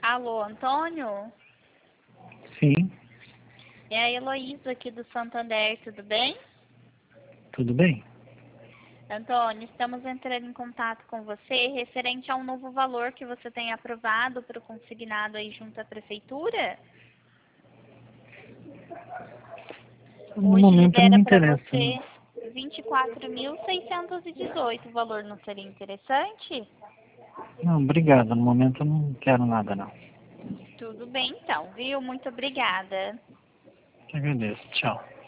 Alô, Antônio? Sim, É a Heloísa aqui do Santander, tudo bem? tudo bem? Antônio, estamos entrando em contato com você referente a um novo valor que você tem aprovado para o consignado aí junto à prefeitura. No Hoje momento não libera me para interessa, você não. 24.618. O valor não seria interessante? Não, obrigado. No momento eu não quero nada, não. Tudo bem então, viu? Muito obrigada. Agradeço. Tchau.